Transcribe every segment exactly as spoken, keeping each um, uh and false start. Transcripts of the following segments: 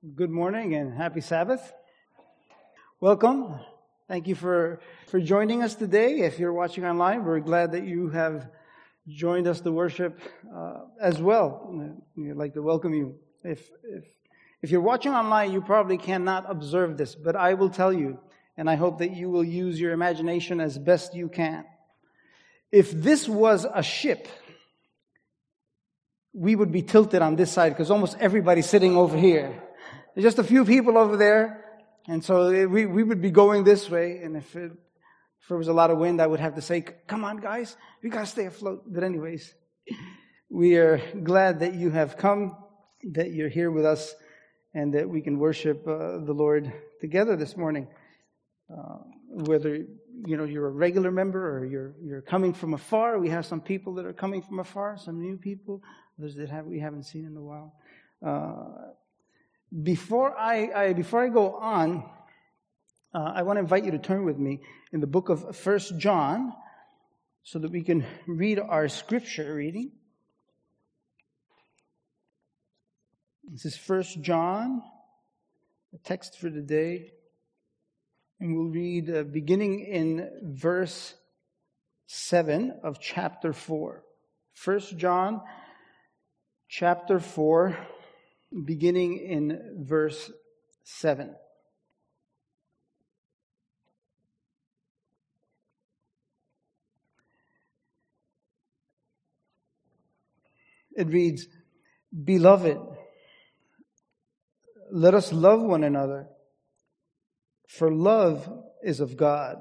Good morning and happy Sabbath. Welcome. Thank you for, for joining us today. If you're watching online, we're glad that you have joined us to worship uh, as well. We'd like to welcome you. If, if, if you're watching online, you probably cannot observe this, but I will tell you, and I hope that you will use your imagination as best you can. If this was a ship, we would be tilted on this side because almost everybody's sitting over here. There's just a few people over there, and so we, we would be going this way, and if, it, if there was a lot of wind, I would have to say, come on guys, we got to stay afloat. But anyways, we are glad that you have come, that you're here with us, and that we can worship uh, the Lord together this morning. Uh, whether you know you're a regular member or you're you're coming from afar, we have some people that are coming from afar, some new people, others that have we haven't seen in a while. Uh, Before I, I before I go on, uh, I want to invite you to turn with me in the book of First John, so that we can read our scripture reading. This is First John, the text for today, and we'll read uh, beginning in verse seven of chapter four. First John, chapter four. Beginning in verse seven. It reads, "Beloved, let us love one another, for love is of God.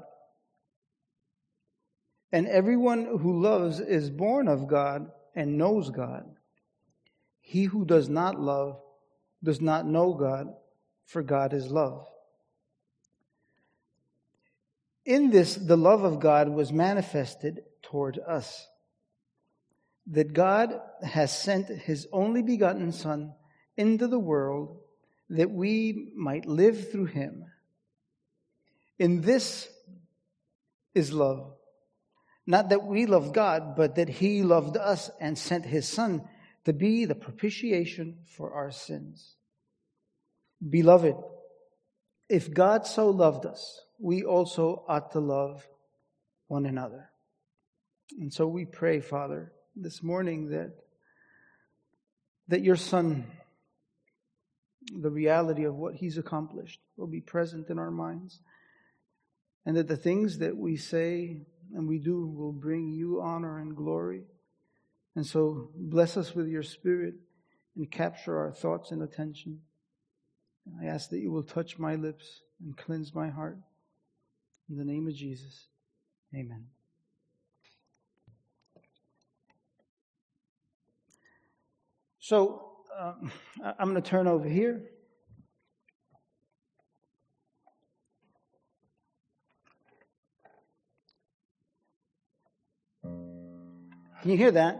And everyone who loves is born of God and knows God. He who does not love does not know God, for God is love. In this, the love of God was manifested toward us, that God has sent His only begotten Son into the world that we might live through Him. In this is love, not that we love God, but that He loved us and sent His Son to be the propitiation for our sins. Beloved, if God so loved us, we also ought to love one another." And so we pray, Father, this morning that, that your Son, the reality of what He's accomplished, will be present in our minds, and that the things that we say and we do will bring you honor and glory. And so bless us with your Spirit and capture our thoughts and attention. I ask that you will touch my lips and cleanse my heart. In the name of Jesus, amen. So um, I'm going to turn over here. Can you hear that?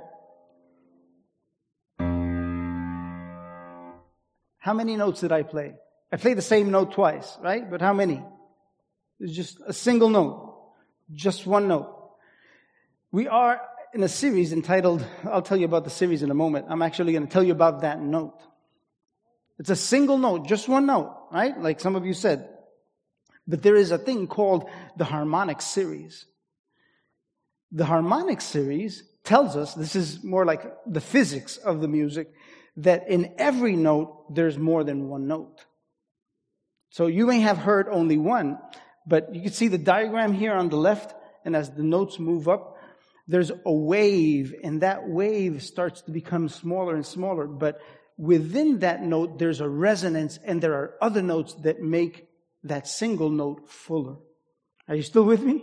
How many notes did I play? I played the same note twice, right? But how many? It's just a single note. Just one note. We are in a series entitled, I'll tell you about the series in a moment. I'm actually going to tell you about that note. It's a single note, just one note, right? Like some of you said. But there is a thing called the harmonic series. The harmonic series tells us, this is more like the physics of the music, that in every note, there's more than one note. So you may have heard only one, but you can see the diagram here on the left, and as the notes move up, there's a wave, and that wave starts to become smaller and smaller, but within that note, there's a resonance, and there are other notes that make that single note fuller. Are you still with me?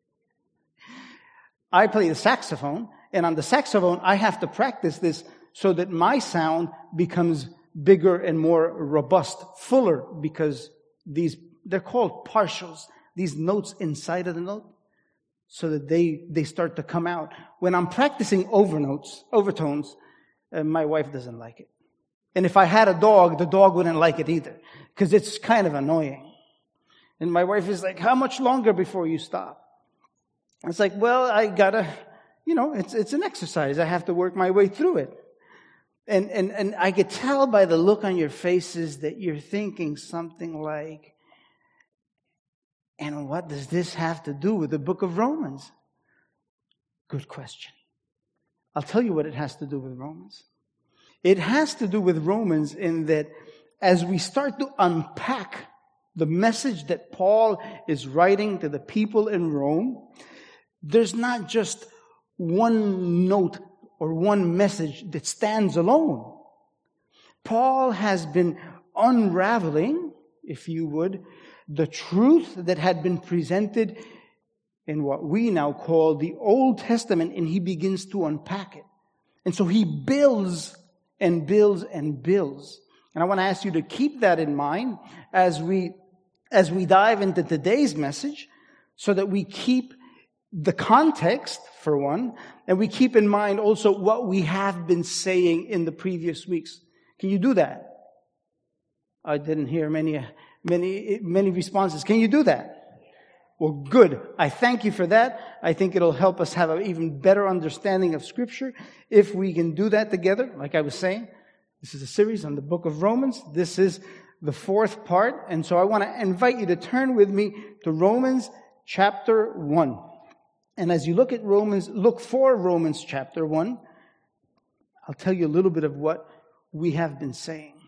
I play the saxophone, and on the saxophone, I have to practice this so that my sound becomes bigger and more robust, fuller, because these, they're called partials, these notes inside of the note, so that they, they start to come out. When I'm practicing overnotes, overtones, uh, my wife doesn't like it. And if I had a dog, the dog wouldn't like it either, because it's kind of annoying. And my wife is like, how much longer before you stop? It's like, well, I gotta, you know, it's it's an exercise. I have to work my way through it. And, and, and I could tell by the look on your faces that you're thinking something like, and what does this have to do with the book of Romans? Good question. I'll tell you what it has to do with Romans. It has to do with Romans in that as we start to unpack the message that Paul is writing to the people in Rome, there's not just one note or one message that stands alone. Paul has been unraveling, if you would, the truth that had been presented in what we now call the Old Testament, and he begins to unpack it. And so he builds and builds and builds. And I want to ask you to keep that in mind as we as we dive into today's message, so that we keep the context, for one, and we keep in mind also what we have been saying in the previous weeks. Can you do that? I didn't hear many, many, many responses. Can you do that? Well, good. I thank you for that. I think it'll help us have an even better understanding of Scripture if we can do that together. Like I was saying, this is a series on the book of Romans. This is the fourth part. And so I want to invite you to turn with me to Romans chapter one. And as you look at Romans, look for Romans chapter one, I'll tell you a little bit of what we have been saying.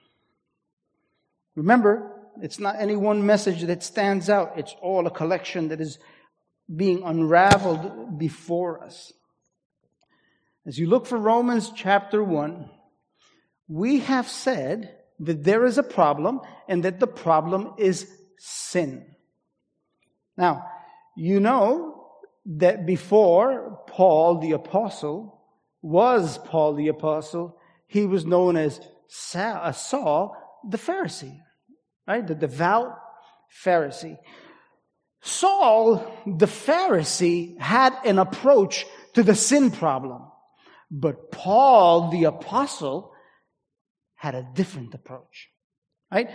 Remember, it's not any one message that stands out. It's all a collection that is being unraveled before us. As you look for Romans chapter one, we have said that there is a problem and that the problem is sin. Now, you know that before Paul the Apostle was Paul the Apostle, he was known as Saul the Pharisee, right? The devout Pharisee. Saul the Pharisee had an approach to the sin problem, but Paul the Apostle had a different approach, right?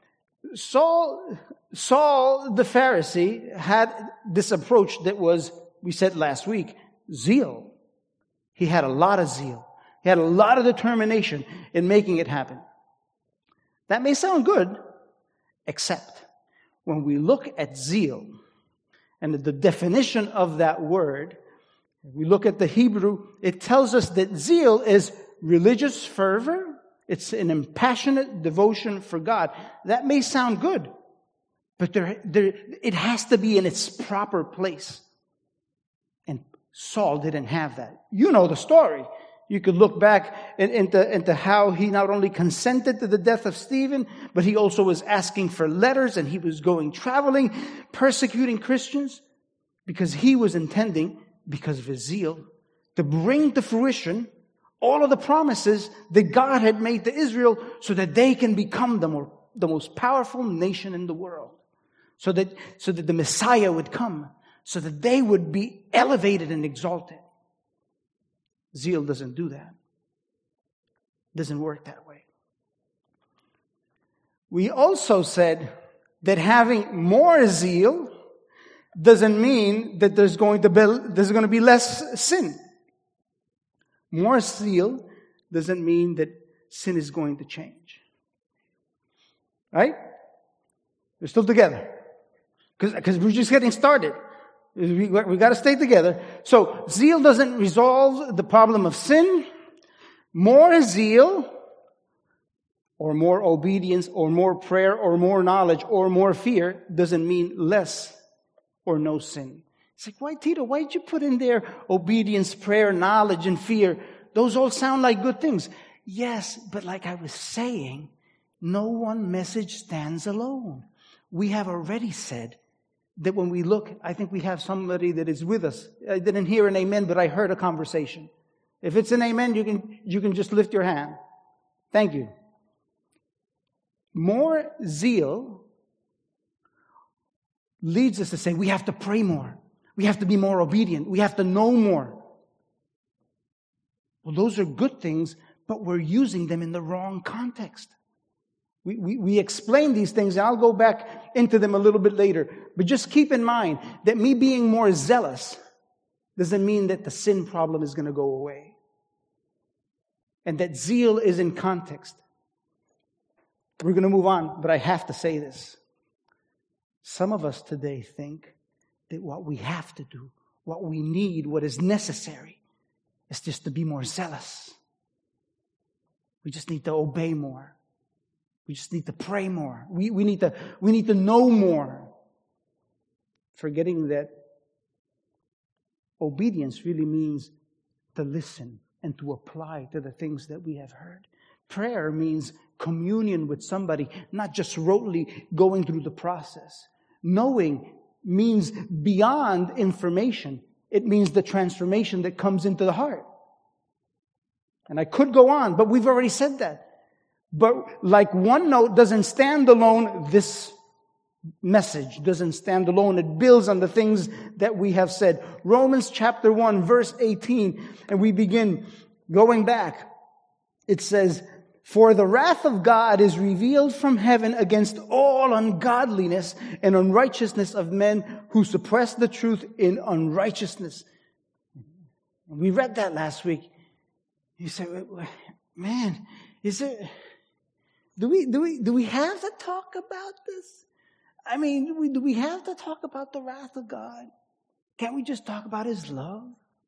Saul, Saul the Pharisee had this approach that was, we said last week, zeal. He had a lot of zeal. He had a lot of determination in making it happen. That may sound good, except when we look at zeal and the definition of that word, we look at the Hebrew, it tells us that zeal is religious fervor. It's an impassionate devotion for God. That may sound good, but there, there, it has to be in its proper place. And Saul didn't have that. You know the story. You could look back in, into, into how he not only consented to the death of Stephen, but he also was asking for letters, and he was going traveling, persecuting Christians, because he was intending, because of his zeal, to bring to fruition all of the promises that God had made to Israel so that they can become the, more, the most powerful nation in the world. So that, so that the Messiah would come. So that they would be elevated and exalted. Zeal doesn't do that. Doesn't work that way. We also said that having more zeal doesn't mean that there's going to be, there's going to be less sin. More zeal doesn't mean that sin is going to change. Right? We're still together. Because we're just getting started. We, we got to stay together. So, zeal doesn't resolve the problem of sin. More zeal, or more obedience, or more prayer, or more knowledge, or more fear, doesn't mean less or no sin. It's like, why, Tito, why did you put in there obedience, prayer, knowledge, and fear? Those all sound like good things. Yes, but like I was saying, no one message stands alone. We have already said that when we look, I think we have somebody that is with us. I didn't hear an amen, but I heard a conversation. If it's an amen, you can, you can just lift your hand. Thank you. More zeal leads us to say we have to pray more. We have to be more obedient. We have to know more. Well, those are good things, but we're using them in the wrong context. We, we, we explain these things, and I'll go back into them a little bit later. But just keep in mind that me being more zealous doesn't mean that the sin problem is going to go away. And that zeal is in context. We're going to move on, but I have to say this. Some of us today think that what we have to do, what we need, what is necessary, is just to be more zealous. We just need to obey more. We just need to pray more. We, we, need to, we need to know more. Forgetting that obedience really means to listen and to apply to the things that we have heard. Prayer means communion with somebody, not just rotely going through the process. Knowing means beyond information. It means the transformation that comes into the heart. And I could go on, but we've already said that. But like one note doesn't stand alone, this message doesn't stand alone. It builds on the things that we have said. Romans chapter one, verse eighteen, and we begin going back. It says, "For the wrath of God is revealed from heaven against all ungodliness and unrighteousness of men who suppress the truth in unrighteousness." We read that last week. You say, man, is it, do we, do we, do we have to talk about this? I mean, do we, do we have to talk about the wrath of God? Can't we just talk about His love?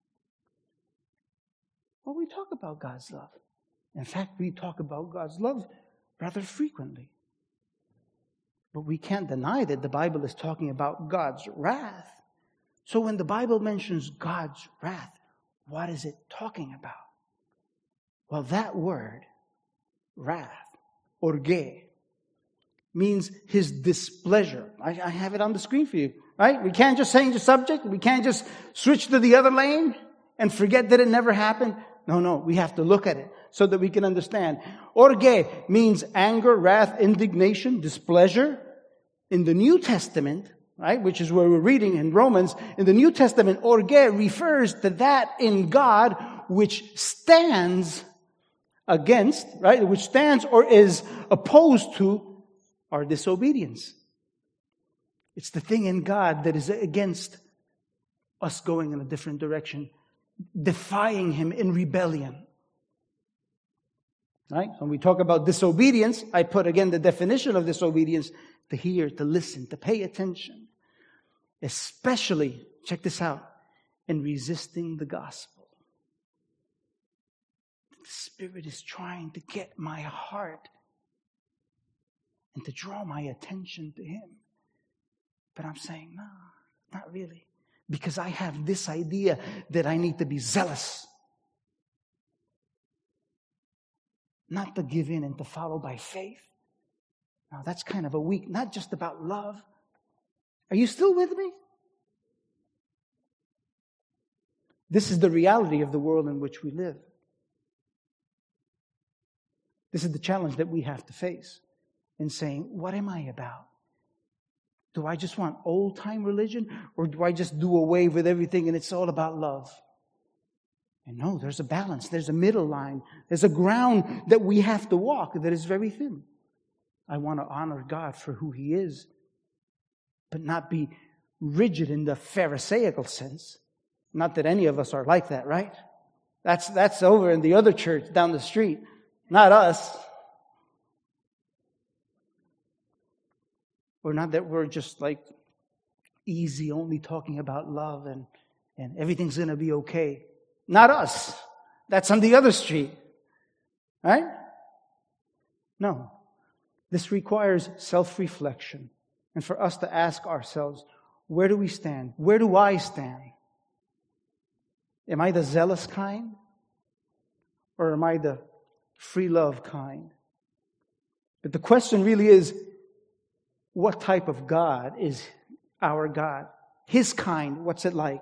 Well, we talk about God's love. In fact, we talk about God's love rather frequently. But we can't deny that the Bible is talking about God's wrath. So when the Bible mentions God's wrath, what is it talking about? Well, that word, wrath, orge, means His displeasure. I, I have it on the screen for you, right? We can't just change the subject. We can't just switch to the other lane and forget that it never happened. No, no, we have to look at it so that we can understand. Orge means anger, wrath, indignation, displeasure. In the New Testament, right, which is where we're reading in Romans, in the New Testament, orge refers to that in God which stands against, right, which stands or is opposed to our disobedience. It's the thing in God that is against us going in a different direction, defying Him in rebellion. Right? When we talk about disobedience, I put again the definition of disobedience: to hear, to listen, to pay attention. Especially, check this out, in resisting the gospel. The Spirit is trying to get my heart and to draw my attention to Him. But I'm saying, no, not really. Because I have this idea that I need to be zealous. Not to give in and to follow by faith. Now that's kind of a weak, not just about love. Are you still with me? This is the reality of the world in which we live. This is the challenge that we have to face in saying, what am I about? Do I just want old-time religion, or do I just do away with everything and it's all about love? And no, there's a balance. There's a middle line. There's a ground that we have to walk that is very thin. I want to honor God for who He is, but not be rigid in the Pharisaical sense. Not that any of us are like that, right? That's, that's over in the other church down the street, not us. Or not that we're just like easy, only talking about love and, and everything's going to be okay. Not us. That's on the other street. Right? No. This requires self-reflection. And for us to ask ourselves, where do we stand? Where do I stand? Am I the zealous kind? Or am I the free love kind? But the question really is, what type of God is our God? His kind, what's it like?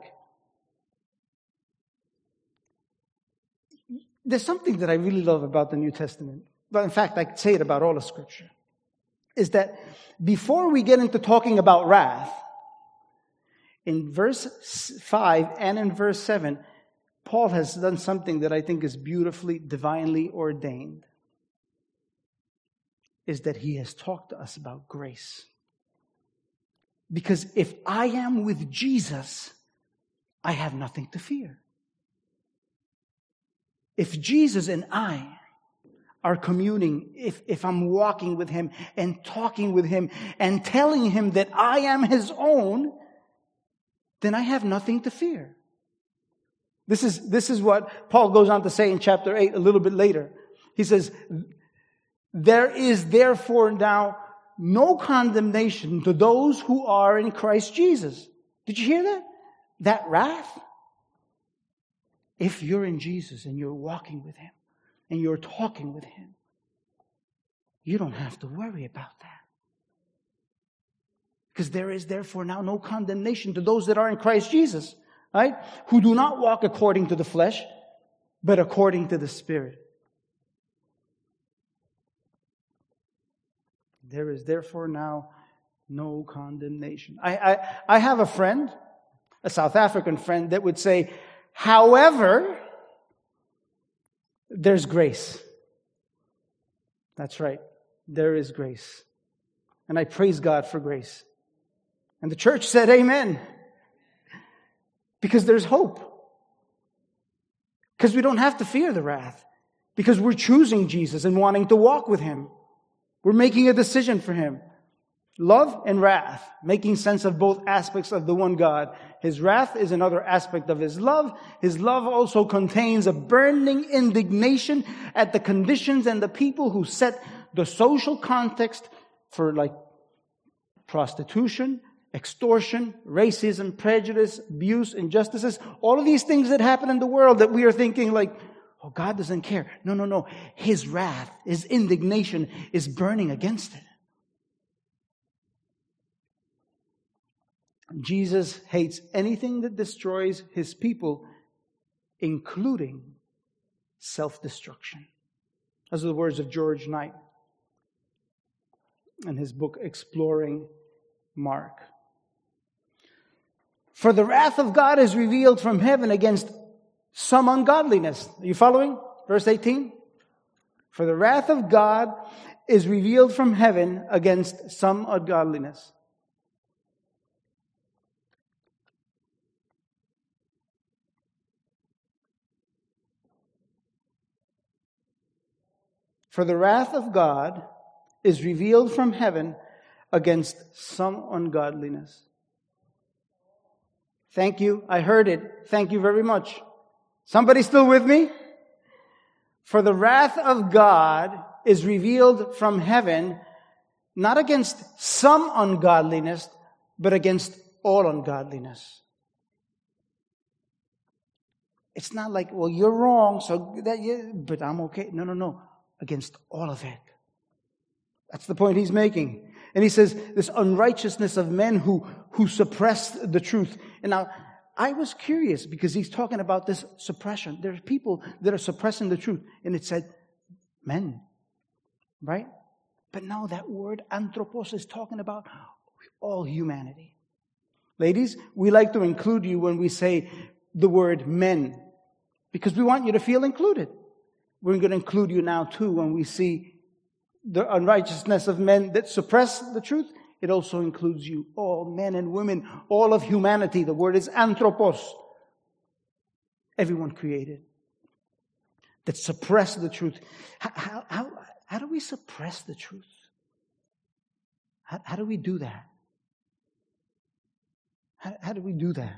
There's something that I really love about the New Testament. But in fact, I could say it about all of Scripture. Is that before we get into talking about wrath, in verse five and in verse seven, Paul has done something that I think is beautifully, divinely ordained. Is that he has talked to us about grace. Because if I am with Jesus, I have nothing to fear. If Jesus and I are communing, if, if I'm walking with Him and talking with Him and telling Him that I am His own, then I have nothing to fear. This is, this is what Paul goes on to say in chapter eight a little bit later. He says, there is therefore now no condemnation to those who are in Christ Jesus. Did you hear that? That wrath? If you're in Jesus and you're walking with Him and you're talking with Him, you don't have to worry about that. Because there is therefore now no condemnation to those that are in Christ Jesus, right? Who do not walk according to the flesh, but according to the Spirit. There is therefore now no condemnation. I, I, I have a friend, a South African friend, that would say, however, there's grace. That's right. There is grace. And I praise God for grace. And the church said amen. Because there's hope. Because we don't have to fear the wrath. Because we're choosing Jesus and wanting to walk with Him. We're making a decision for Him. Love and wrath, making sense of both aspects of the one God. His wrath is another aspect of His love. His love also contains a burning indignation at the conditions and the people who set the social context for like prostitution, extortion, racism, prejudice, abuse, injustices, all of these things that happen in the world that we are thinking like, oh, God doesn't care. No, no, no. His wrath, His indignation is burning against it. Jesus hates anything that destroys His people, including self-destruction. Those are the words of George Knight in his book, Exploring Mark. For the wrath of God is revealed from heaven against some ungodliness. Are you following? Verse eighteen. For the wrath of God is revealed from heaven against some ungodliness. For the wrath of God is revealed from heaven against some ungodliness. Thank you. I heard it. Thank you very much. Somebody still with me? For the wrath of God is revealed from heaven, not against some ungodliness, but against all ungodliness. It's not like, well, you're wrong, so that you, but I'm okay. No, no, no. Against all of it. That's the point he's making. And he says, this unrighteousness of men who, who suppress the truth. And now, I was curious because he's talking about this suppression. There are people that are suppressing the truth. And it said, men. Right? But no, that word anthropos is talking about all humanity. Ladies, we like to include you when we say the word men. Because we want you to feel included. We're going to include you now too when we see the unrighteousness of men that suppress the truth. It also includes you, all men and women, all of humanity. The word is anthropos. Everyone created that suppress the truth. How, how, how, how do we suppress the truth? How, how do we do that? How, how do we do that?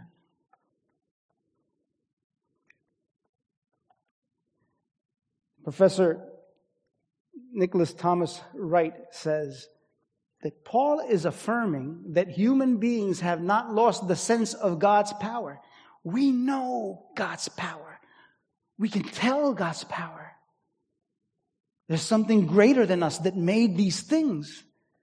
Professor Nicholas Thomas Wright says that Paul is affirming that human beings have not lost the sense of God's power. We know God's power. We can tell God's power. There's something greater than us that made these things.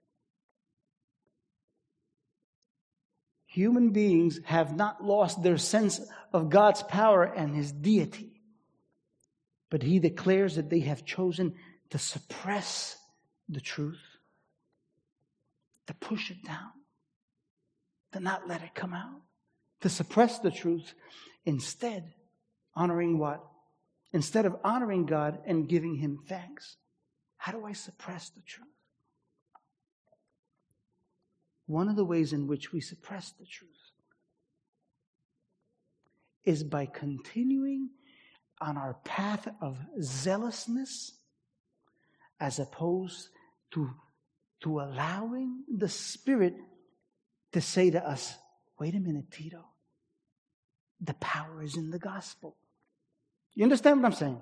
Human beings have not lost their sense of God's power and His deity. But he declares that they have chosen to suppress the truth, to push it down, to not let it come out, to suppress the truth, instead honoring what? Instead of honoring God and giving Him thanks. How do I suppress the truth? One of the ways in which we suppress the truth is by continuing on our path of zealousness as opposed to, to allowing the Spirit to say to us, wait a minute, Tito, the power is in the gospel. You understand what I'm saying?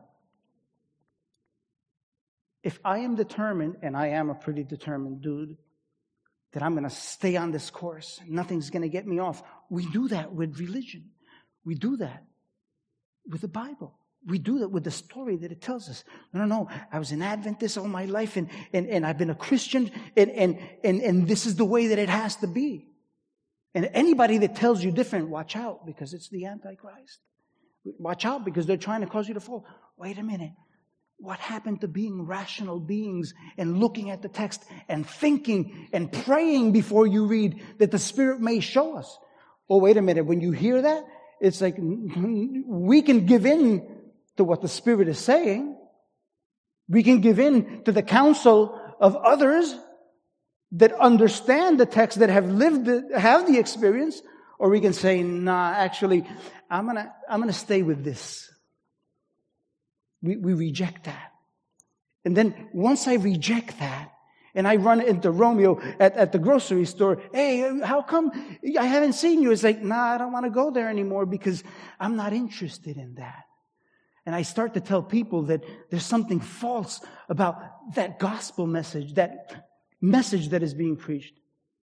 If I am determined, and I am a pretty determined dude, that I'm going to stay on this course, nothing's going to get me off. We do that with religion. We do that with the Bible. We do that with the story that it tells us. No, no, no. I was an Adventist all my life, and, and, and I've been a Christian, and, and, and, and this is the way that it has to be. And anybody that tells you different, watch out, because it's the Antichrist. Watch out, because they're trying to cause you to fall. Wait a minute. What happened to being rational beings and looking at the text and thinking and praying before you read that the Spirit may show us? Oh, wait a minute. When you hear that, it's like we can give in to what the Spirit is saying. We can give in to the counsel of others that understand the text, that have lived, the, have the experience, or we can say, nah, actually, I'm gonna, I'm gonna stay with this. We, we reject that. And then once I reject that, and I run into Romeo at, at the grocery store, hey, how come I haven't seen you? It's like, nah, I don't want to go there anymore because I'm not interested in that. And I start to tell people that there's something false about that gospel message, that message that is being preached.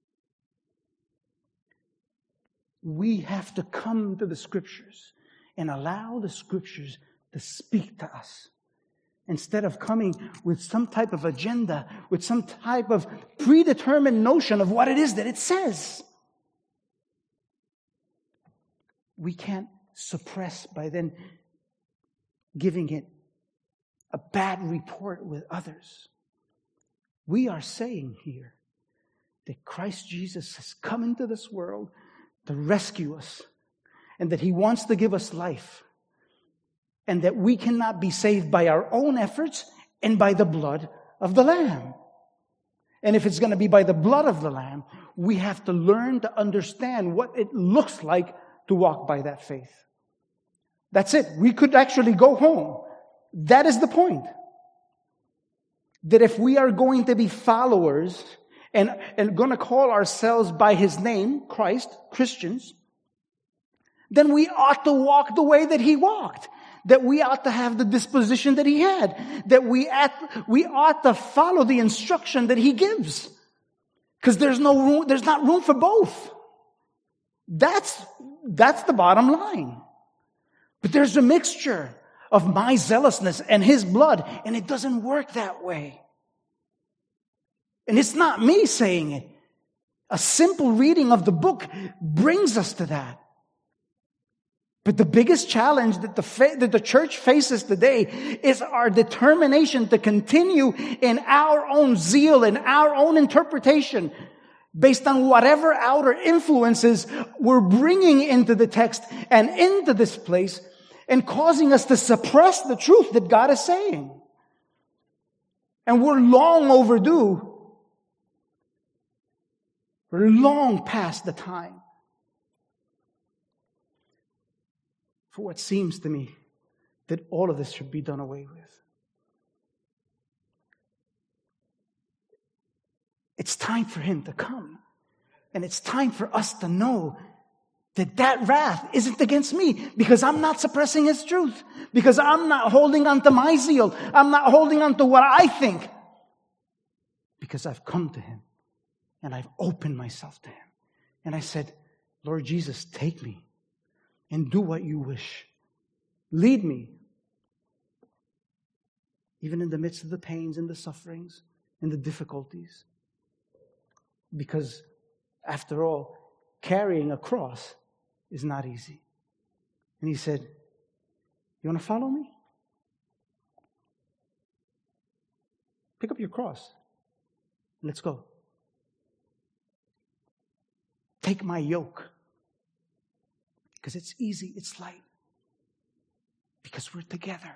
We have to come to the Scriptures and allow the Scriptures to speak to us. Instead of coming with some type of agenda, with some type of predetermined notion of what it is that it says. We can't suppress by then giving it a bad report with others. We are saying here that Christ Jesus has come into this world to rescue us, and that He wants to give us life, and that we cannot be saved by our own efforts and by the blood of the Lamb. And if it's going to be by the blood of the Lamb, we have to learn to understand what it looks like to walk by that faith. That's it. We could actually go home. That is the point. That if we are going to be followers and, and going to call ourselves by His name, Christ, Christians, then we ought to walk the way that He walked. That we ought to have the disposition that He had. That we ought, we ought to follow the instruction that He gives. Because there's no room, there's not room for both. That's, that's the bottom line. But there's a mixture of my zealousness and His blood, and it doesn't work that way. And it's not me saying it. A simple reading of the book brings us to that. But the biggest challenge that the fa- that the church faces today is our determination to continue in our own zeal and our own interpretation based on whatever outer influences we're bringing into the text and into this place, and causing us to suppress the truth that God is saying. And we're long overdue. We're long past the time for what seems to me that all of this should be done away with. It's time for Him to come. And it's time for us to know that that wrath isn't against me, because I'm not suppressing His truth, because I'm not holding on to my zeal. I'm not holding on to what I think, because I've come to Him and I've opened myself to Him. And I said, Lord Jesus, take me and do what you wish. Lead me. Even in the midst of the pains and the sufferings and the difficulties. Because after all, carrying a cross is not easy. And He said, you want to follow me? Pick up your cross. Let's go. Take my yoke. Because it's easy, it's light. Because we're together.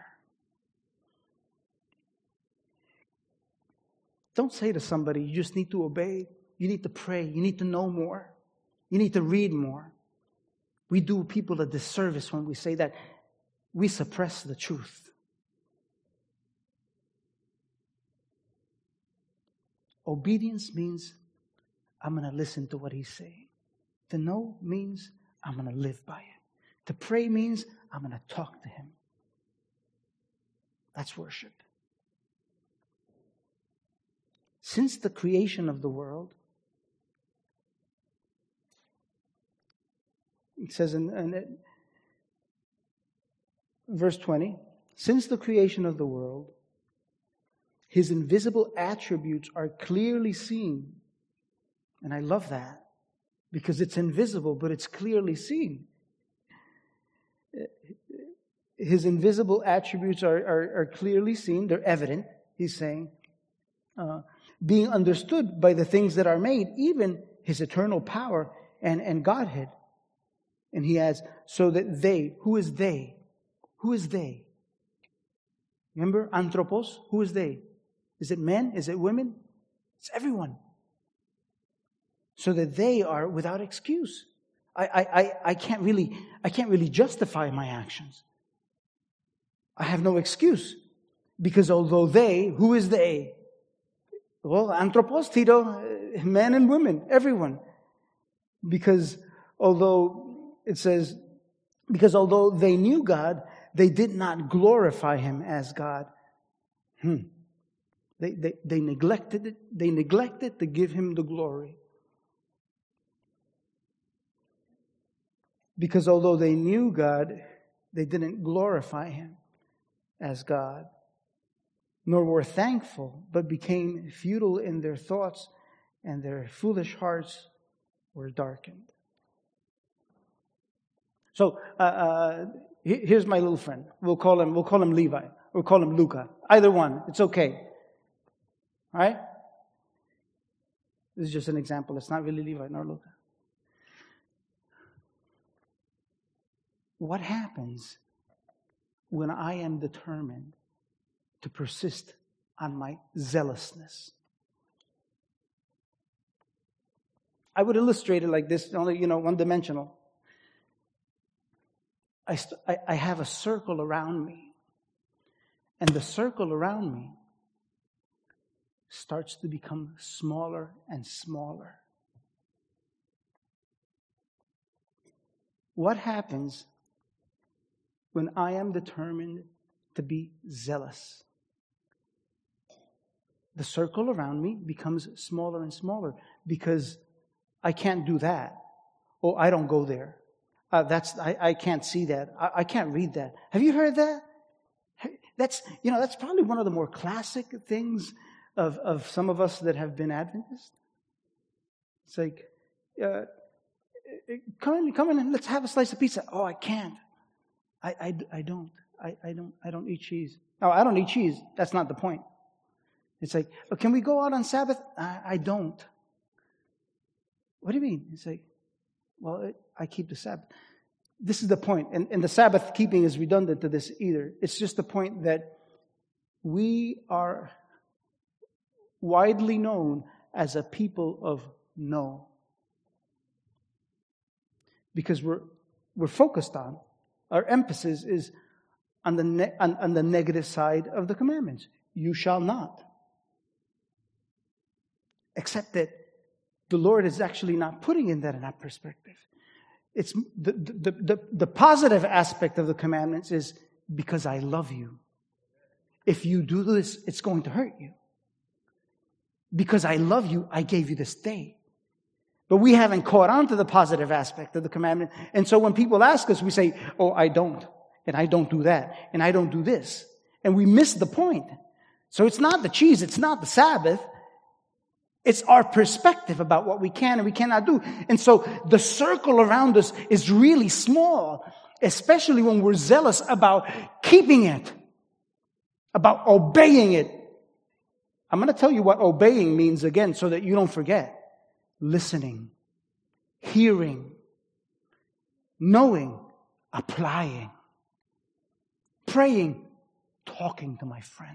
Don't say to somebody, you just need to obey. You need to pray. You need to know more. You need to read more. We do people a disservice when we say that. we suppress the truth. Obedience means I'm going to listen to what He's saying. To know means I'm going to live by it. To pray means I'm going to talk to Him. That's worship. Since the creation of the world, it says in, in verse twenty, since the creation of the world, His invisible attributes are clearly seen. And I love that because it's invisible, but it's clearly seen. His invisible attributes are, are, are clearly seen. They're evident, he's saying. Uh, being understood by the things that are made, even His eternal power and, and Godhead. And he adds, so that they, who is they? Who is they? Remember, anthropos, who is they? Is it men? Is it women? It's everyone. So that they are without excuse. I, I, I, I can't really, I can't really justify my actions. I have no excuse. Because although they, who is they? Well, anthropos, Tito, men and women, everyone. Because although it says, because although they knew God, they did not glorify Him as God. Hmm. They, they, they neglected it. They neglected to give Him the glory. Because although they knew God, they didn't glorify Him as God, nor were thankful, but became futile in their thoughts, and their foolish hearts were darkened. So uh, uh, here's my little friend. We'll call him. We'll call him Levi. We'll call him Luca. Either one. It's okay. All right. This is just an example. It's not really Levi nor Luca. What happens when I am determined to persist on my zealousness? I would illustrate it like this, only, you know, one-dimensional. I, st- I, I have a circle around me, and the circle around me starts to become smaller and smaller. What happens when I am determined to be zealous? The circle around me becomes smaller and smaller because I can't do that. Oh, I don't go there. Uh, that's I, I can't see that. I, I can't read that. Have you heard that? That's you know that's probably one of the more classic things of, of some of us that have been Adventists. It's like, uh, come in, come in, and let's have a slice of pizza. Oh, I can't. I, I, I don't. I, I don't. I don't eat cheese. No, I don't eat cheese. That's not the point. It's like, oh, can we go out on Sabbath? I, I don't. What do you mean? It's like, well, it, I keep the Sabbath. This is the point. And, and the Sabbath keeping is redundant to this either. It's just the point that we are widely known as a people of no. Because we're we're focused on, our emphasis is on the ne- on, on the negative side of the commandments. You shall not. Except that the Lord is actually not putting in that in that perspective. It's the, the, the, the positive aspect of the commandments is because I love you. If you do this, it's going to hurt you. Because I love you, I gave you this day. But we haven't caught on to the positive aspect of the commandment. And so when people ask us, we say, oh, I don't. And I don't do that. And I don't do this. And we miss the point. So it's not the cheese. It's not the Sabbath. It's our perspective about what we can and we cannot do. And so the circle around us is really small, especially when we're zealous about keeping it, about obeying it. I'm going to tell you what obeying means again so that you don't forget. Listening, hearing, knowing, applying, praying, talking to my friend.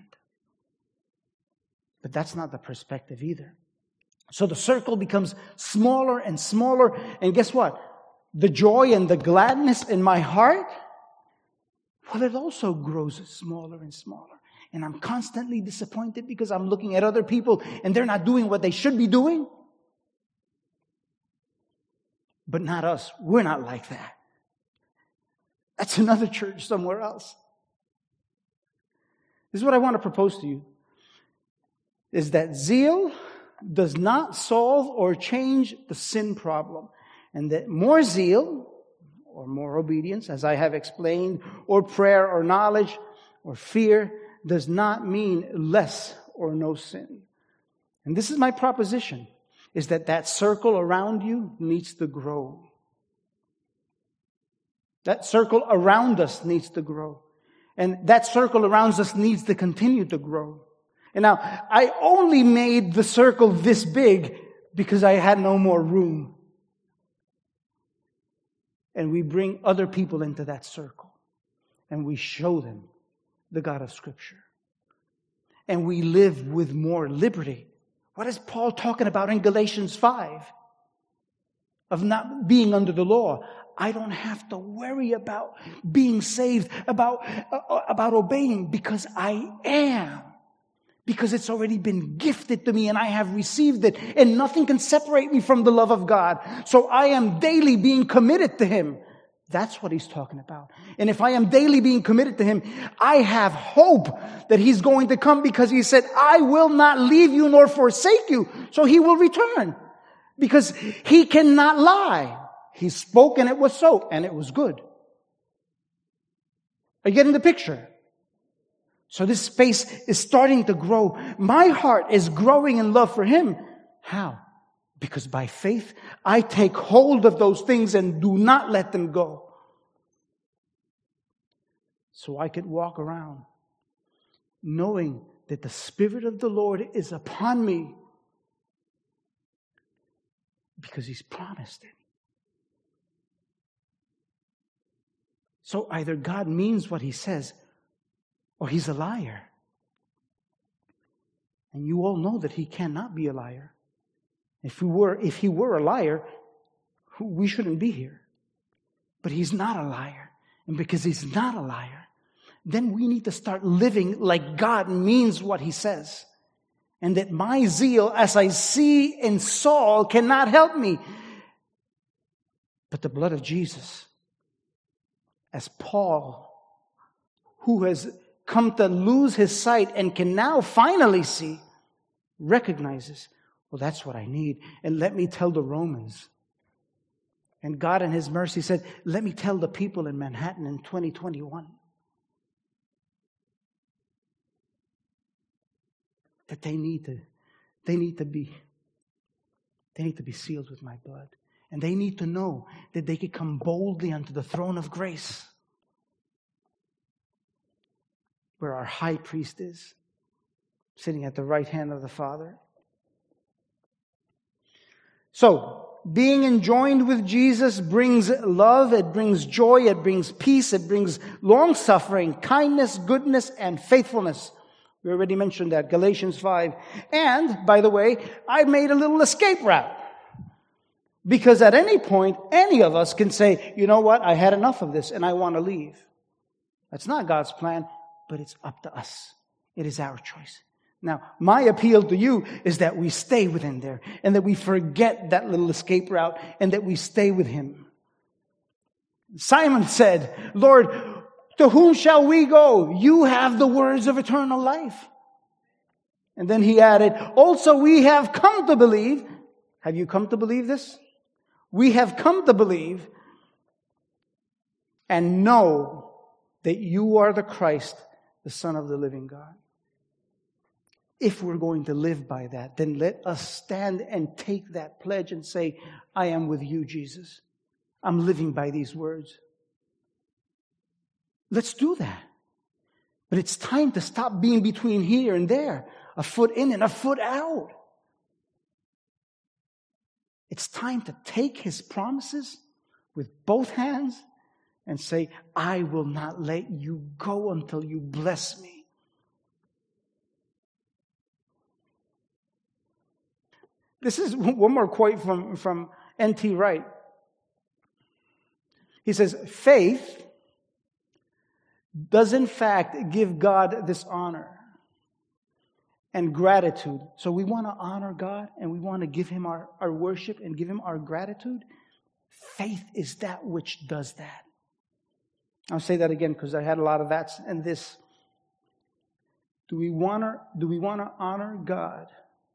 But that's not the perspective either. So the circle becomes smaller and smaller. And guess what? The joy and the gladness in my heart, well, it also grows smaller and smaller. And I'm constantly disappointed because I'm looking at other people and they're not doing what they should be doing. But not us. We're not like that. That's another church somewhere else. This is what I want to propose to you. Is that zeal does not solve or change the sin problem. And that more zeal, or more obedience, as I have explained, or prayer, or knowledge, or fear, does not mean less or no sin. And this is my proposition, is that that circle around you needs to grow. That circle around us needs to grow. And that circle around us needs to continue to grow. And now, I only made the circle this big because I had no more room. And we bring other people into that circle. And we show them the God of Scripture. And we live with more liberty. What is Paul talking about in Galatians five? Of not being under the law. I don't have to worry about being saved, about, uh, about obeying, because I am. Because it's already been gifted to me and I have received it. And nothing can separate me from the love of God. So I am daily being committed to Him. That's what he's talking about. And if I am daily being committed to Him, I have hope that He's going to come, because He said, I will not leave you nor forsake you. So He will return. Because He cannot lie. He spoke and it was so, and it was good. Are you getting the picture? So this space is starting to grow. My heart is growing in love for Him. How? Because by faith, I take hold of those things and do not let them go. So I could walk around knowing that the Spirit of the Lord is upon me, because He's promised it. So either God means what He says, or He's a liar. And you all know that He cannot be a liar. If we were, if He were a liar, we shouldn't be here. But He's not a liar. And because He's not a liar, then we need to start living like God means what He says. And that my zeal, as I see in Saul, cannot help me. But the blood of Jesus, as Paul, who has come to lose his sight and can now finally see, recognizes, well, that's what I need. And let me tell the Romans. And God in His mercy said, let me tell the people in Manhattan in twenty twenty-one that they need to, they need to be, they need to be sealed with my blood. And they need to know that they can come boldly unto the throne of grace, where our high priest is, sitting at the right hand of the Father. So, being enjoined with Jesus brings love, it brings joy, it brings peace, it brings long-suffering, kindness, goodness, and faithfulness. We already mentioned that, Galatians five. And, by the way, I made a little escape route. Because at any point, any of us can say, you know what, I had enough of this and I want to leave. That's not God's plan, but it's up to us. It is our choice. Now, my appeal to you is that we stay within there, and that we forget that little escape route, and that we stay with Him. Simon said, Lord, to whom shall we go? You have the words of eternal life. And then he added, also we have come to believe. Have you come to believe this? We have come to believe and know that you are the Christ, the Son of the living God. If we're going to live by that, then let us stand and take that pledge and say, I am with you, Jesus. I'm living by these words. Let's do that. But it's time to stop being between here and there, a foot in and a foot out. It's time to take His promises with both hands and say, I will not let you go until you bless me. This is one more quote from, from N T Wright. He says, faith does in fact give God this honor and gratitude. So we want to honor God and we want to give Him our, our worship and give Him our gratitude. Faith is that which does that. I'll say that again because I had a lot of that's and this. Do we want to, do we want to honor God?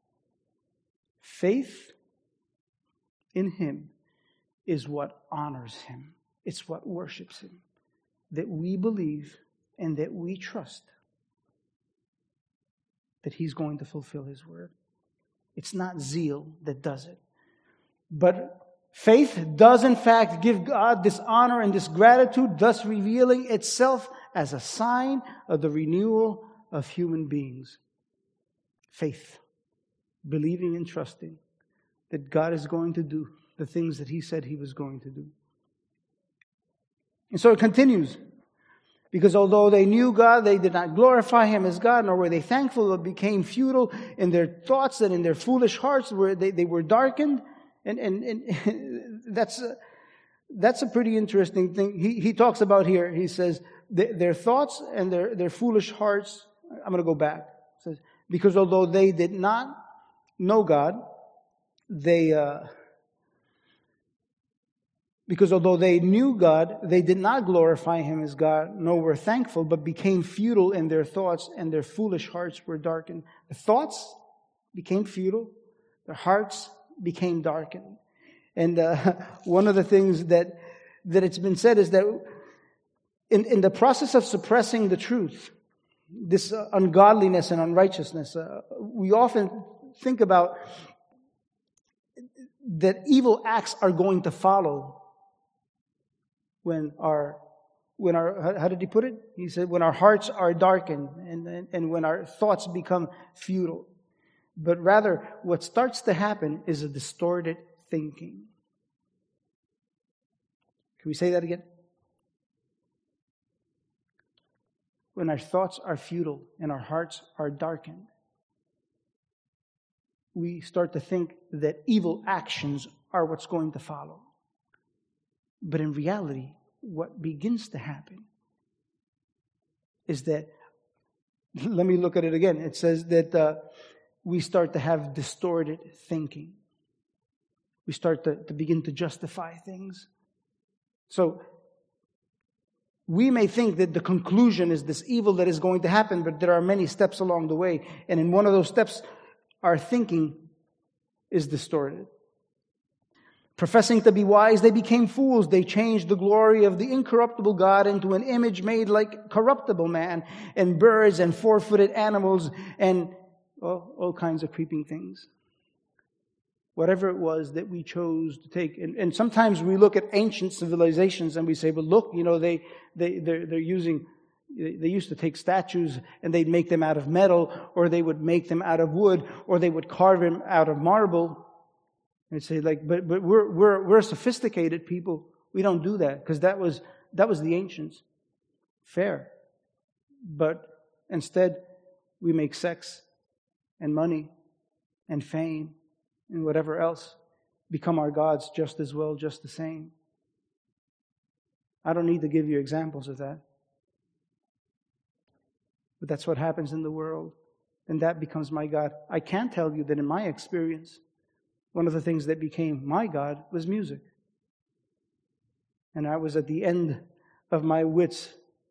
Faith in Him is what honors Him. It's what worships Him. That we believe and that we trust that He's going to fulfill His word. It's not zeal that does it. But faith does in fact give God this honor and this gratitude, thus revealing itself as a sign of the renewal of human beings. Faith. Believing and trusting that God is going to do the things that He said He was going to do. And so it continues. Because although they knew God, they did not glorify Him as God, nor were they thankful. It became futile in their thoughts and in their foolish hearts where they, they were darkened. And, and, and that's, a, that's a pretty interesting thing. He, he talks about here, he says, their thoughts and their, their foolish hearts. I'm going to go back. It says, because although they did not know God, they... Uh, Because although they knew God, they did not glorify Him as God, nor were thankful, but became futile in their thoughts, and their foolish hearts were darkened. The thoughts became futile. Their hearts became darkened. And uh, one of the things that that it's been said is that in, in the process of suppressing the truth, this uh, ungodliness and unrighteousness, uh, we often think about that evil acts are going to follow. When our, when our, how did he put it? He said, when our hearts are darkened and, and, and when our thoughts become futile. But rather, what starts to happen is a distorted thinking. Can we say that again? When our thoughts are futile and our hearts are darkened, we start to think that evil actions are what's going to follow. But in reality, what begins to happen is that, let me look at it again. It says that uh, we start to have distorted thinking. We start to, to begin to justify things. So, we may think that the conclusion is this evil that is going to happen, but there are many steps along the way. And in one of those steps, our thinking is distorted. Professing to be wise, they became fools. They changed the glory of the incorruptible God into an image made like corruptible man and birds and four-footed animals and well, all kinds of creeping things. Whatever it was that we chose to take. And, and sometimes we look at ancient civilizations and we say, but look, you know, they, they, they're, they're using, they used to take statues and they'd make them out of metal, or they would make them out of wood, or they would carve them out of marble. And say like, but but we're we're we're sophisticated people. We don't do that because that was that was the ancients. Fair, but instead we make sex and money and fame and whatever else become our gods just as well, just the same. I don't need to give you examples of that, but that's what happens in the world, and that becomes my God. I can tell you that in my experience, one of the things that became my God was music. And I was at the end of my wits.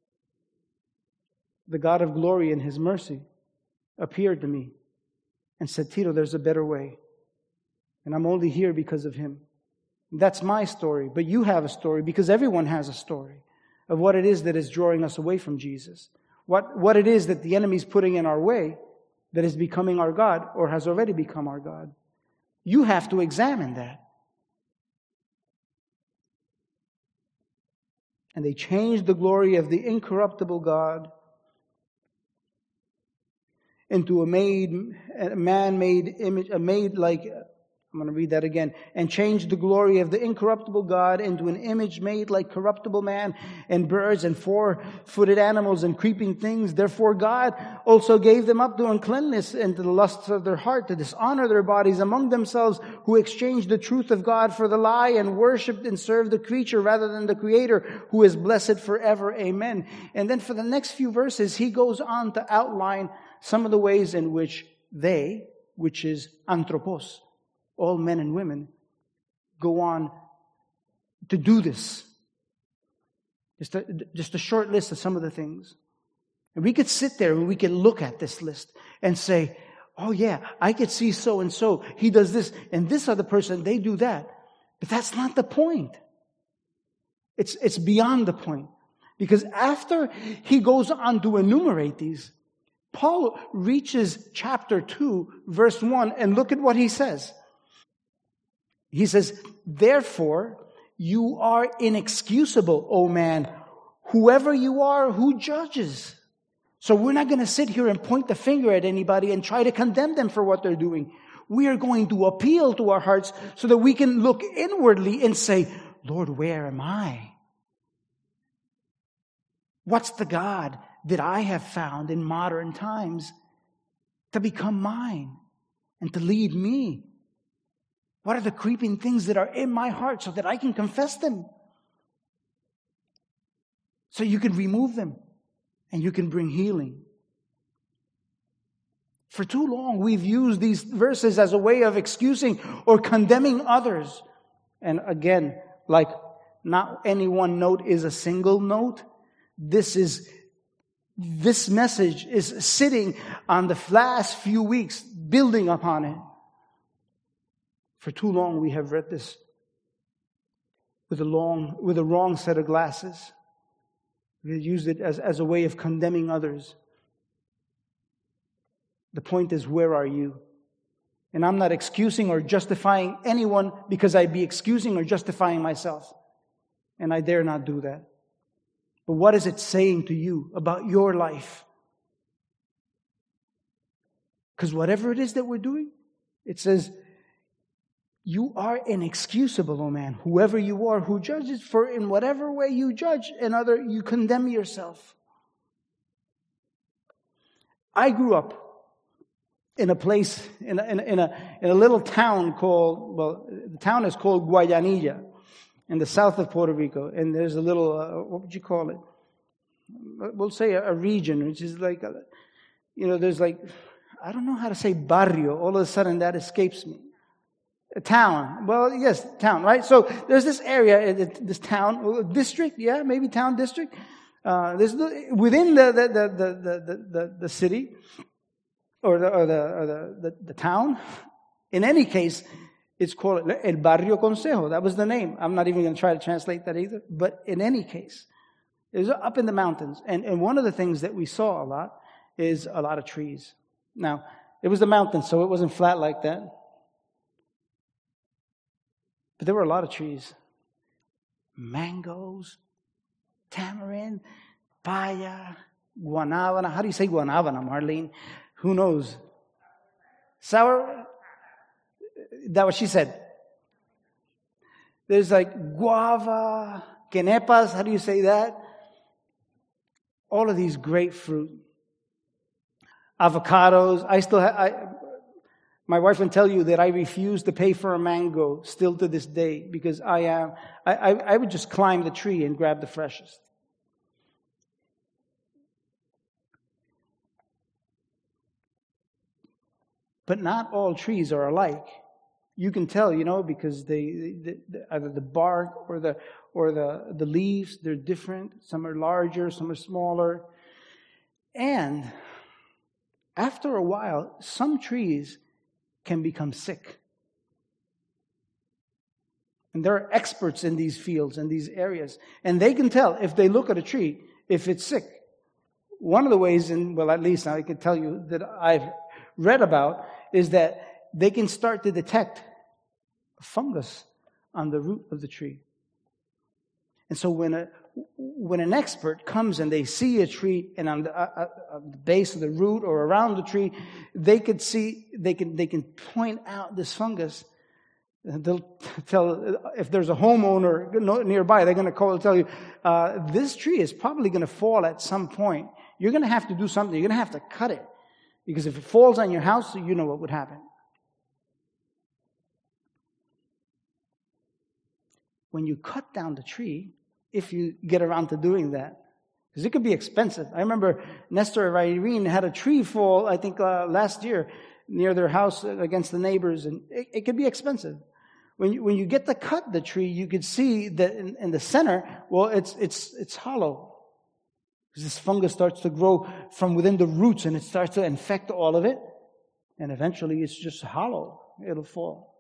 The God of glory in His mercy appeared to me and said, Tito, there's a better way. And I'm only here because of Him. That's my story. But you have a story because everyone has a story of what it is that is drawing us away from Jesus. What, what it is that the enemy's putting in our way that is becoming our God or has already become our God. You have to examine that. And they changed the glory of the incorruptible God into a made, a man-made image, a made like I'm going to read that again. And changed the glory of the incorruptible God into an image made like corruptible man and birds and four-footed animals and creeping things. Therefore God also gave them up to uncleanness and to the lusts of their heart, to dishonor their bodies among themselves, who exchanged the truth of God for the lie and worshipped and served the creature rather than the Creator, who is blessed forever. Amen. And then for the next few verses, he goes on to outline some of the ways in which they, which is anthropos, all men and women, go on to do this. Just a, just a short list of some of the things. And we could sit there and we could look at this list and say, oh yeah, I could see so and so. He does this, and this other person, they do that. But that's not the point. It's, it's beyond the point. Because after he goes on to enumerate these, Paul reaches chapter two, verse one, and look at what he says. He says, therefore, you are inexcusable, O man, whoever you are who judges. So we're not going to sit here and point the finger at anybody and try to condemn them for what they're doing. We are going to appeal to our hearts so that we can look inwardly and say, Lord, where am I? What's the God that I have found in modern times to become mine and to lead me? What are the creeping things that are in my heart so that I can confess them? So you can remove them and you can bring healing. For too long, we've used these verses as a way of excusing or condemning others. And again, like not any one note is a single note. This is, this message is sitting on the last few weeks, building upon it. For too long we have read this with a long, with a wrong set of glasses. We have used it as, as a way of condemning others. The point is, where are you? And I'm not excusing or justifying anyone because I'd be excusing or justifying myself. And I dare not do that. But what is it saying to you about your life? Because whatever it is that we're doing, it says, you are inexcusable, O man, whoever you are who judges, for in whatever way you judge another, you condemn yourself. I grew up in a place, in a, in a, in a, in a little town called, well, the town is called Guayanilla, in the south of Puerto Rico. And there's a little, uh, what would you call it? We'll say a, a region, which is like, a, you know, there's like, I don't know how to say barrio. All of a sudden that escapes me. A town. Well, yes, town, right? So there's this area, this town, district, yeah, maybe town district. Uh, there's within the the the the the, the city or the or the or the, the the town. In any case, it's called El Barrio Consejo. That was the name. I'm not even going to try to translate that either. But in any case, it was up in the mountains, and and one of the things that we saw a lot is a lot of trees. Now, it was the mountains, so it wasn't flat like that. But there were a lot of trees. Mangoes, tamarind, paya, guanabana. How do you say guanabana, Marlene? Who knows? Sour? That's what she said. There's like guava, quenepas. How do you say that? All of these great fruit. Avocados. I still have... I, My wife can tell you that I refuse to pay for a mango still to this day because I am, I, I, I would just climb the tree and grab the freshest. But not all trees are alike. You can tell, you know, because they, they, they either the bark or the or the, the leaves, they're different. Some are larger, some are smaller. And after a while, some trees can become sick. And there are experts in these fields, in these areas. And they can tell if they look at a tree, if it's sick. One of the ways, and well, at least I can tell you that I've read about, is that they can start to detect fungus on the root of the tree. And so when a when an expert comes and they see a tree, and on the, uh, uh, the base of the root or around the tree, they could see, they can they can point out this fungus. They'll tell, if there's a homeowner nearby, they're going to call and tell you, uh, this tree is probably going to fall at some point. You're going to have to do something. You're going to have to cut it. Because if it falls on your house, you know what would happen. When you cut down the tree, if you get around to doing that, because it could be expensive. I remember Nestor and Irene had a tree fall, I think uh, last year, near their house against the neighbors, and it, it could be expensive. When you, when you get to cut the tree, you could see that in, in the center, well, it's it's it's hollow. Because this fungus starts to grow from within the roots, and it starts to infect all of it, and eventually it's just hollow. It'll fall.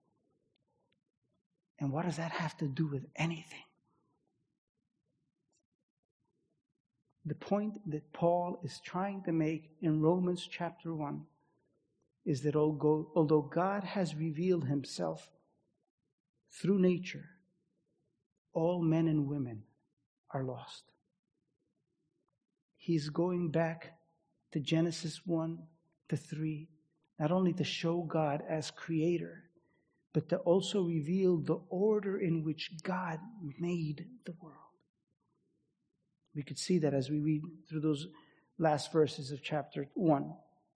And what does that have to do with anything? The point that Paul is trying to make in Romans chapter one is that although God has revealed himself through nature, all men and women are lost. He's going back to Genesis one to three, not only to show God as creator, but to also reveal the order in which God made the world. We could see that as we read through those last verses of chapter one.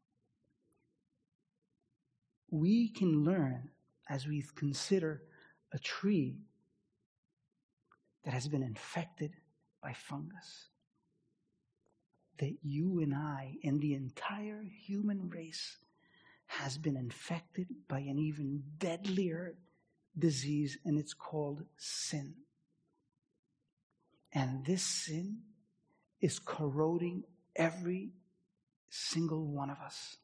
We can learn as we consider a tree that has been infected by fungus, that you and I and the entire human race has been infected by an even deadlier disease, and it's called sin. And this sin is corroding every single one of us.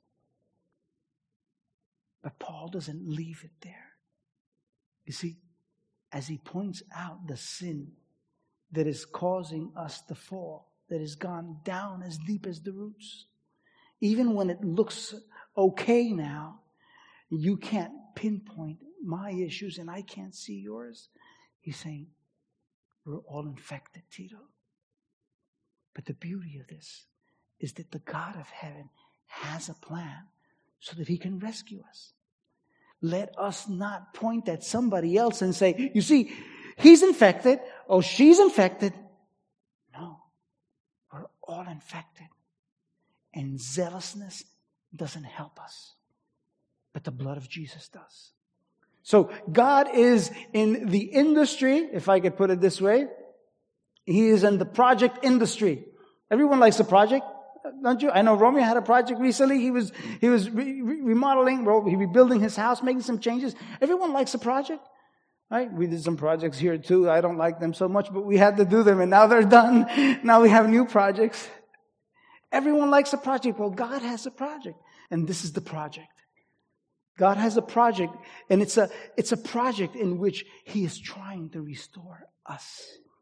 But Paul doesn't leave it there. You see, as he points out the sin that is causing us to fall, that has gone down as deep as the roots, even when it looks okay now, you can't pinpoint my issues and I can't see yours. He's saying, we're all infected, Tito. But the beauty of this is that the God of heaven has a plan so that he can rescue us. Let us not point at somebody else and say, you see, he's infected, or she's infected. No, we're all infected. And zealousness doesn't help us. But the blood of Jesus does. So God is in the industry, if I could put it this way. He is in the project industry. Everyone likes a project, don't you? I know Romeo had a project recently. He was he was re- re- remodeling, he rebuilding his house, making some changes. Everyone likes a project, right? We did some projects here too. I don't like them so much, but we had to do them, and now they're done. Now we have new projects. Everyone likes a project. Well, God has a project, and this is the project. God has a project, and it's a it's a project in which he is trying to restore us.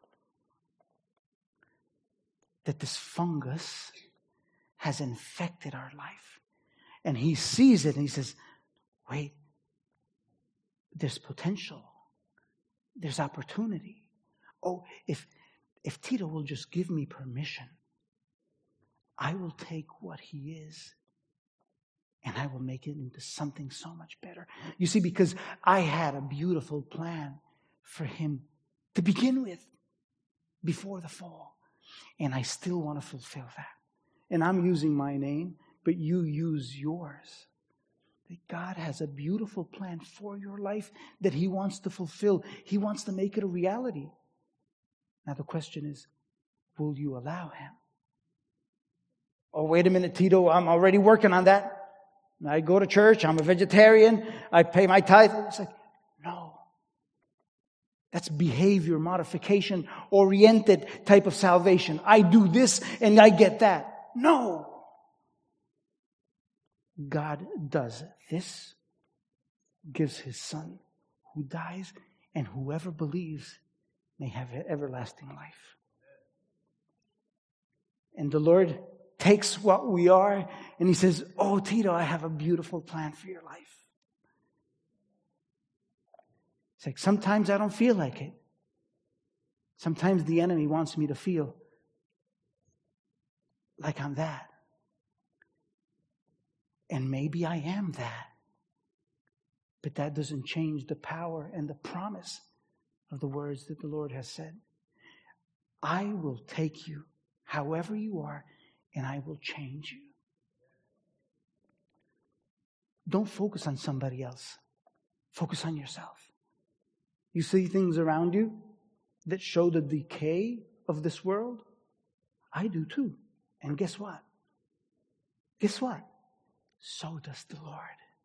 That this fungus has infected our life. And he sees it and he says, wait, there's potential. There's opportunity. Oh, if if Tito will just give me permission, I will take what he is and I will make it into something so much better. You see, because I had a beautiful plan for him to begin with before the fall. And I still want to fulfill that. And I'm using my name, but you use yours. That God has a beautiful plan for your life that he wants to fulfill. He wants to make it a reality. Now the question is, will you allow him? Oh, wait a minute, Tito, I'm already working on that. I go to church, I'm a vegetarian, I pay my tithe. It's like, no. That's behavior modification oriented type of salvation. I do this and I get that. No. God does this, gives his son who dies, and whoever believes may have everlasting life. And the Lord takes what we are and he says, oh, Tito, I have a beautiful plan for your life. It's like, sometimes I don't feel like it. Sometimes the enemy wants me to feel like I'm that. And maybe I am that. But that doesn't change the power and the promise of the words that the Lord has said. I will take you however you are, and I will change you. Don't focus on somebody else. Focus on yourself. You see things around you that show the decay of this world? I do too. And guess what? Guess what? So does the Lord.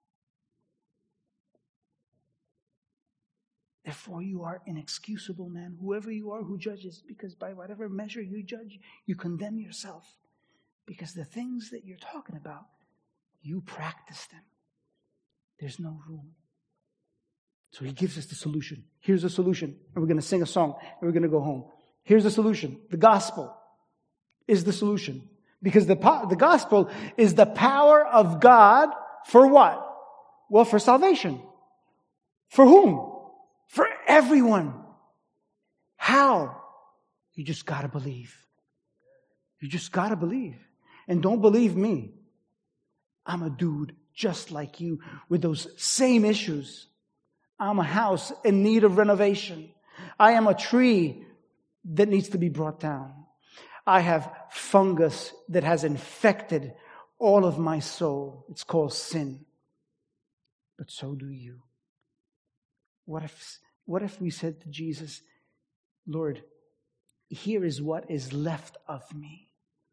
Therefore, you are inexcusable, man, whoever you are who judges, because by whatever measure you judge, you condemn yourself. Because the things that you're talking about, you practice them. There's no room. So he gives us the solution. Here's the solution. And we're going to sing a song, and we're going to go home. Here's the solution. The gospel is the solution. Because the, the gospel is the power of God for what? Well, for salvation. For whom? For everyone. How? You just got to believe. You just got to believe. And don't believe me. I'm a dude just like you with those same issues. I'm a house in need of renovation. I am a tree that needs to be brought down. I have fungus that has infected all of my soul. It's called sin. But so do you. What if, what if we said to Jesus, Lord, here is what is left of me.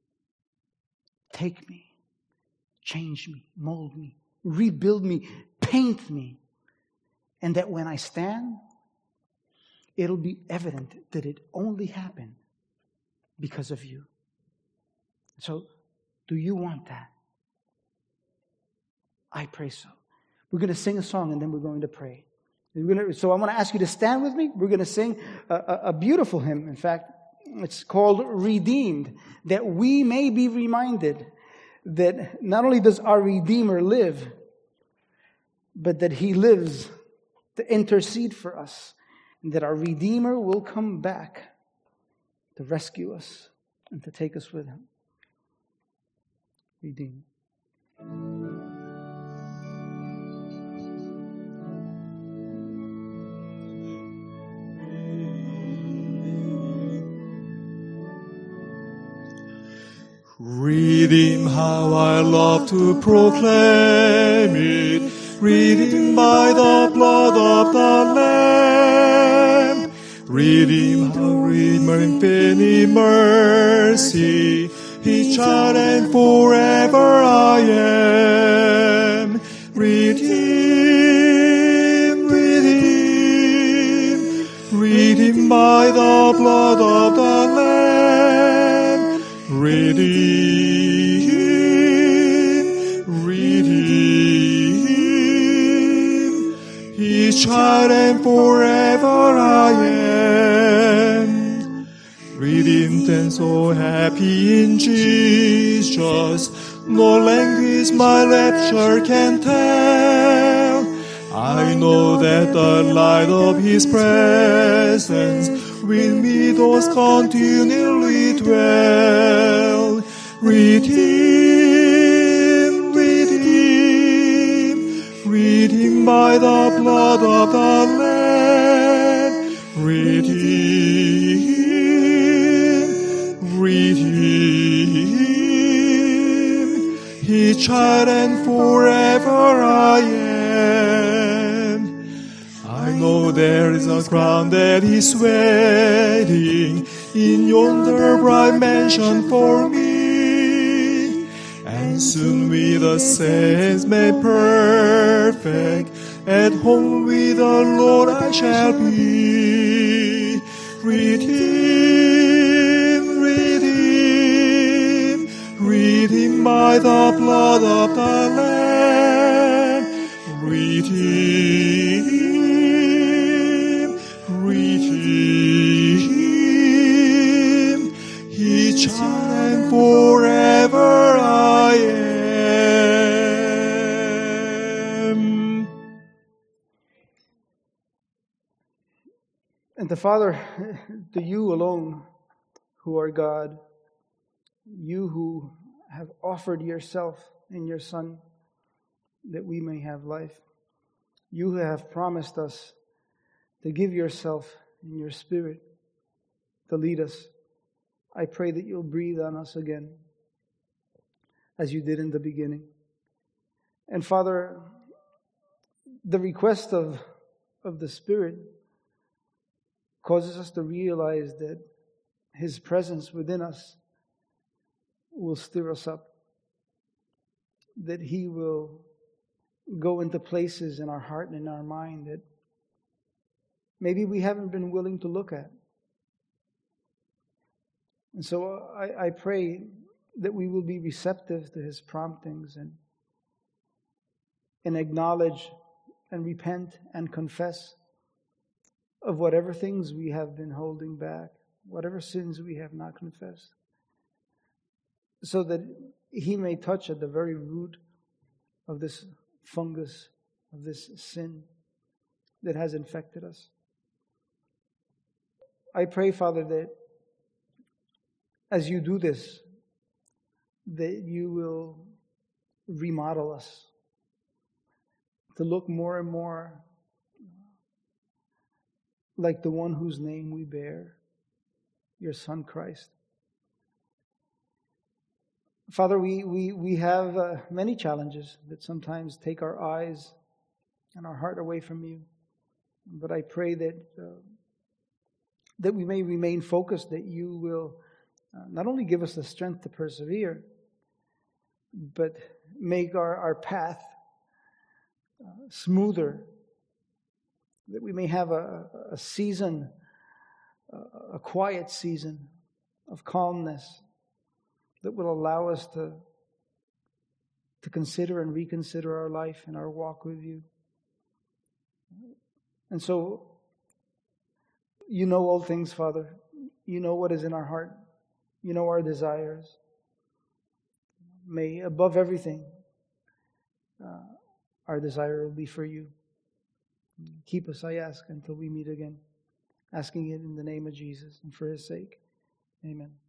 Take me, change me, mold me, rebuild me, paint me. And that when I stand, it'll be evident that it only happened because of you. So, do you want that? I pray so. We're going to sing a song and then we're going to pray. We're going to, so I'm going to ask you to stand with me. We're going to sing a, a, a beautiful hymn. In fact, it's called Redeemed. That we may be reminded that not only does our Redeemer live, but that He lives to intercede for us. And that our Redeemer will come back to rescue us and to take us with Him. Redeemed. Redeemed, how I love to proclaim it. Redeemed by the blood of the Lamb. Redeemed, how Redeemer infinite mercy. His child and forever I am. Redeemed, redeemed, redeemed by the blood of the Lamb. Redeemed, redeemed, His child and forever I am. Redeemed and so happy in Jesus, no language my rapture can tell. I know that the light of His presence with me does continually dwell. Redeemed, redeemed, redeemed by the blood of the Lamb. Redeemed, redeemed, His child and forever I am. I know there is a crown that He's waiting in yonder bright mansion for me. And soon with the saints made perfect, at home with the Lord I shall be. Redeemed, redeemed, redeemed by the blood of the Lamb. Redeemed, redeemed, His child and forever I am. And the Father, to you alone who are God, you who have offered yourself and your Son that we may have life, You have promised us to give yourself and your Spirit to lead us. I pray that you'll breathe on us again, as you did in the beginning. And Father, the request of, of the Spirit causes us to realize that His presence within us will stir us up, that He will go into places in our heart and in our mind that maybe we haven't been willing to look at. And so I, I pray that we will be receptive to His promptings and, and acknowledge and repent and confess of whatever things we have been holding back, whatever sins we have not confessed, so that He may touch at the very root of this fungus, of this sin that has infected us. I pray, Father, that as you do this, that you will remodel us to look more and more like the one whose name we bear, your Son Christ. Father, we, we, we have uh, many challenges that sometimes take our eyes and our heart away from you. But I pray that uh, that we may remain focused, that you will uh, not only give us the strength to persevere, but make our, our path uh, smoother, that we may have a, a season, a quiet season of calmness that will allow us to, to consider and reconsider our life and our walk with you. And so, you know all things, Father. You know what is in our heart. You know our desires. May, above everything, uh, our desire will be for you. Keep us, I ask, until we meet again. Asking it in the name of Jesus and for His sake. Amen.